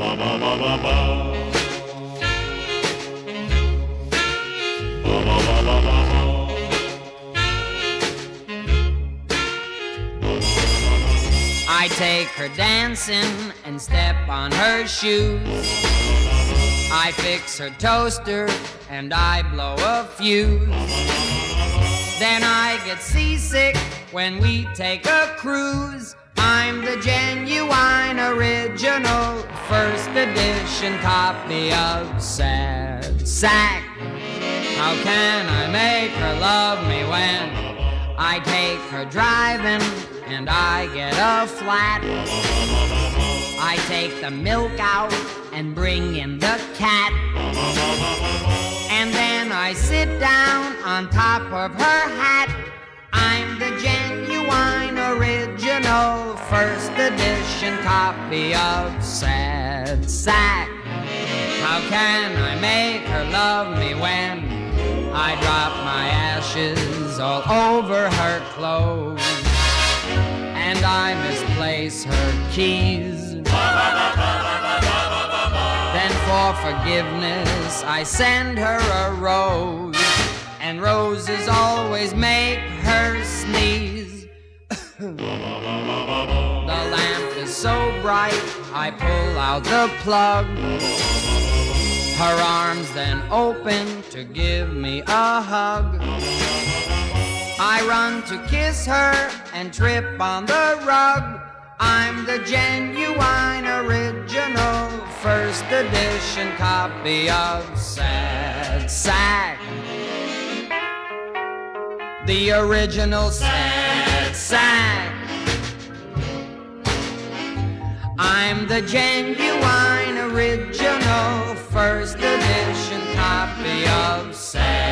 I take her dancing and step on her shoes. I fix her toaster and I blow a fuse. Then I get seasick when we take a cruise. I'm the genuine original first edition copy of Sad Sack. How can I make her love me when I take her driving and I get a flat? I take the milk out and bring in the cat, and then I sit down on top of her hat. I'm the genuine original first edition copy of Sad Sack. How can I make her love me when I drop my ashes all over her clothes and I misplace her keys? Then for forgiveness I send her a rose, and roses always make her sneeze. The lamp is so bright I pull out the plug. Her arms then open to give me a hug. I run to kiss her and trip on the rug. I'm the genuine original first edition copy of Sad Sack. The original Sad Sack. I'm the genuine original first edition copy of Sad